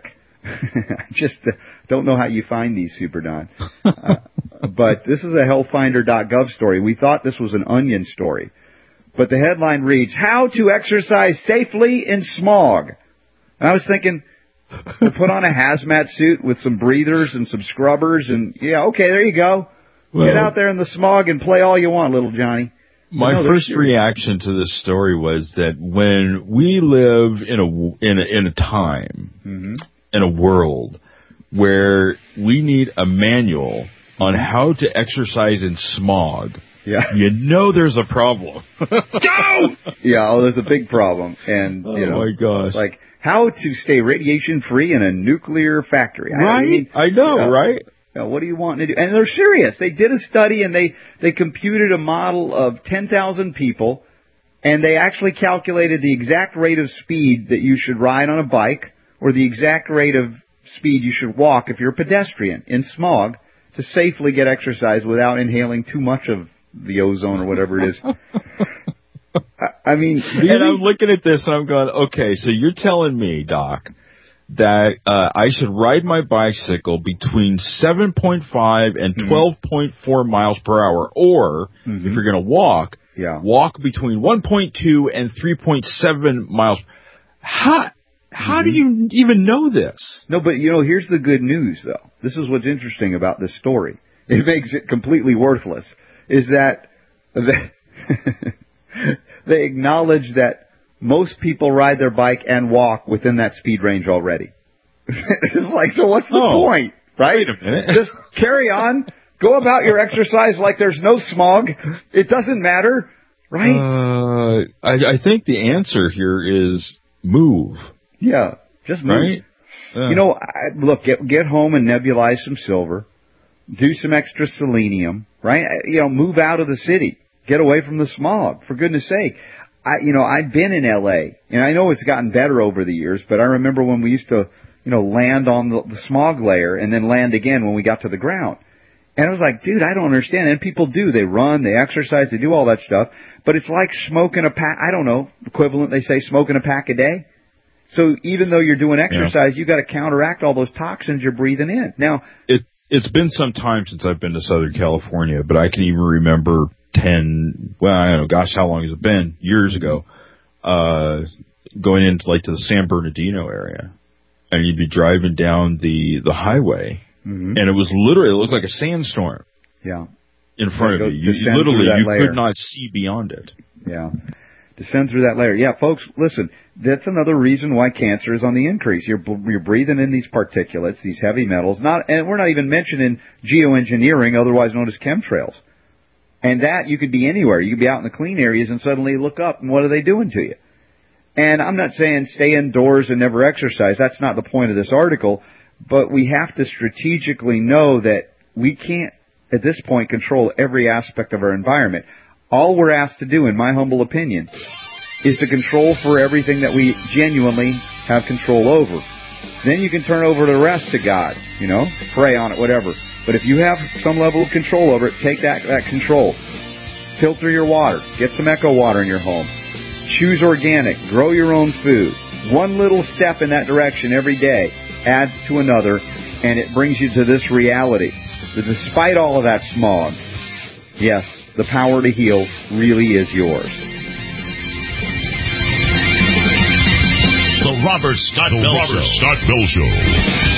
Speaker 11: I just uh, don't know how you find these, Super Don. Uh, but this is a health finder dot gov story. We thought this was an Onion story. But the headline reads, How to Exercise Safely in Smog. And I was thinking, we'll put on a hazmat suit with some breathers and some scrubbers, and, yeah, okay, there you go. Well, get out there in the smog and play all you want, little Johnny.
Speaker 12: My
Speaker 11: you know,
Speaker 12: first reaction to this story was that when we live in a, in a, in a time, mm-hmm. in a world, where we need a manual on how to exercise in smog, yeah. you know there's a problem.
Speaker 11: Go! Yeah, oh, there's a big problem. And,
Speaker 12: oh,
Speaker 11: you know,
Speaker 12: my gosh.
Speaker 11: Like, how to stay radiation-free in a nuclear factory.
Speaker 12: Right? I, mean, I know, you know, right?
Speaker 11: You know, what are you wanting to do? And they're serious. They did a study, and they, they computed a model of ten thousand people, and they actually calculated the exact rate of speed that you should ride on a bike or the exact rate of speed you should walk if you're a pedestrian in smog to safely get exercise without inhaling too much of the ozone or whatever it is. I, I mean, really?
Speaker 12: And I'm looking at this and I'm going, okay, so you're telling me, Doc, that uh, I should ride my bicycle between seven point five and twelve point four miles per hour, or mm-hmm. if you're going to walk,
Speaker 11: yeah.
Speaker 12: walk between one point two and three point seven miles. How how mm-hmm. do you even know this?
Speaker 11: No, but you know, here's the good news, though. This is what's interesting about this story. It makes it completely worthless. Is that they, they acknowledge that most people ride their bike and walk within that speed range already. It's like, so what's the
Speaker 12: oh,
Speaker 11: point, right?
Speaker 12: Wait a minute.
Speaker 11: Just carry on. Go about your exercise like there's no smog. It doesn't matter, right?
Speaker 12: Uh, I, I think the answer here is move.
Speaker 11: Yeah, just move.
Speaker 12: Right? Uh,
Speaker 11: you know, I, look, get, get home and nebulize some silver. Do some extra selenium, right? You know, move out of the city. Get away from the smog, for goodness sake. I, you know, I've been in L A, and I know it's gotten better over the years, but I remember when we used to, you know, land on the, the smog layer and then land again when we got to the ground. And I was like, dude, I don't understand. And people do. They run, they exercise, they do all that stuff. But it's like smoking a pack, I don't know, equivalent, they say, smoking a pack a day. So even though you're doing exercise, yeah. you got to counteract all those toxins you're breathing in. Now,
Speaker 12: it, it's been some time since I've been to Southern California, but I can even remember ten, well, I don't know, gosh, how long has it been? Years ago, uh, going into like to the San Bernardino area, and you'd be driving down the, the highway, mm-hmm. and it was literally, it looked like a sandstorm.
Speaker 11: Yeah.
Speaker 12: In front of you. You literally, you layer. could not see beyond it.
Speaker 11: Yeah. Descend through that layer. Yeah, folks, listen, that's another reason why cancer is on the increase. You're, you're breathing in these particulates, these heavy metals, not, and we're not even mentioning geoengineering, otherwise known as chemtrails. And that, you could be anywhere. You could be out in the clean areas and suddenly look up, and what are they doing to you? And I'm not saying stay indoors and never exercise. That's not the point of this article. But we have to strategically know that we can't, at this point, control every aspect of our environment. All we're asked to do, in my humble opinion, is to control for everything that we genuinely have control over. Then you can turn over the rest to God, you know, pray on it, whatever. But if you have some level of control over it, take that, that control. Filter your water. Get some Echo water in your home. Choose organic. Grow your own food. One little step in that direction every day adds to another, and it brings you to this reality that despite all of that smog, yes, the power to heal really is yours.
Speaker 3: The Robert Scott the Bell Robert Show. Scott Bell Show.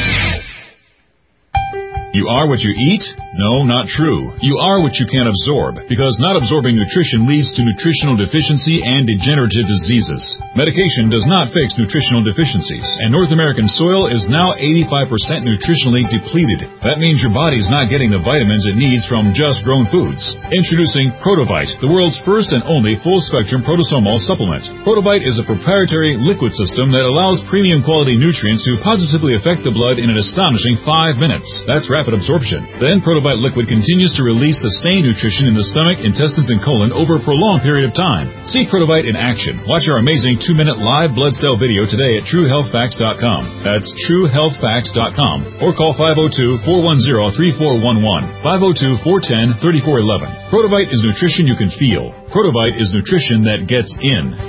Speaker 10: You are what you eat? No, not true. You are what you can absorb, because not absorbing nutrition leads to nutritional deficiency and degenerative diseases. Medication does not fix nutritional deficiencies, and North American soil is now eighty-five percent nutritionally depleted. That means your body's not getting the vitamins it needs from just grown foods. Introducing Protobite, the world's first and only full-spectrum protosomal supplement. Protobite is a proprietary liquid system that allows premium quality nutrients to positively affect the blood in an astonishing five minutes. That's rapid absorption. Then Protobite liquid continues to release sustained nutrition in the stomach, intestines, and colon over a prolonged period of time. See Protobite in action. Watch our amazing two-minute live blood cell video today at true health facts dot com. That's true health facts dot com. Or call five oh two, four one zero, three four one one, five oh two, four one zero, three four one one. Protobite is nutrition you can feel. Protobite is nutrition that gets in.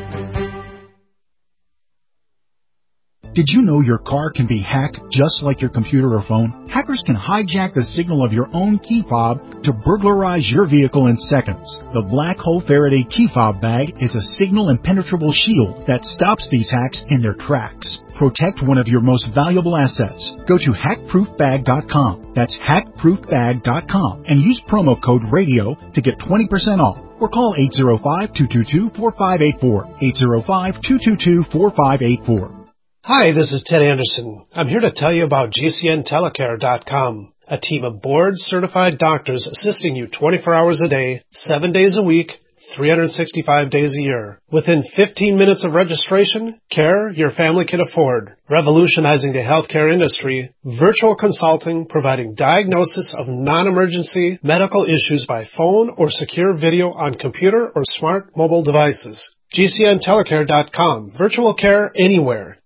Speaker 15: Did you know your car can be hacked just like your computer or phone? Hackers can hijack the signal of your own key fob to burglarize your vehicle in seconds. The Black Hole Faraday key fob bag is a signal impenetrable shield that stops these hacks in their tracks. Protect one of your most valuable assets. Go to hack proof bag dot com. That's hack proof bag dot com and use promo code RADIO to get twenty percent off. Or call eight oh five, two two two, four five eight four. eight oh five, two two two, four five eight four.
Speaker 14: Hi, this is Ted Anderson. I'm here to tell you about G C N telecare dot com, a team of board-certified doctors assisting you twenty-four hours a day, seven days a week, three hundred sixty-five days a year. Within fifteen minutes of registration, care your family can afford. Revolutionizing the healthcare industry, virtual consulting providing diagnosis of non-emergency medical issues by phone or secure video on computer or smart mobile devices. G C N telecare dot com. Virtual care anywhere.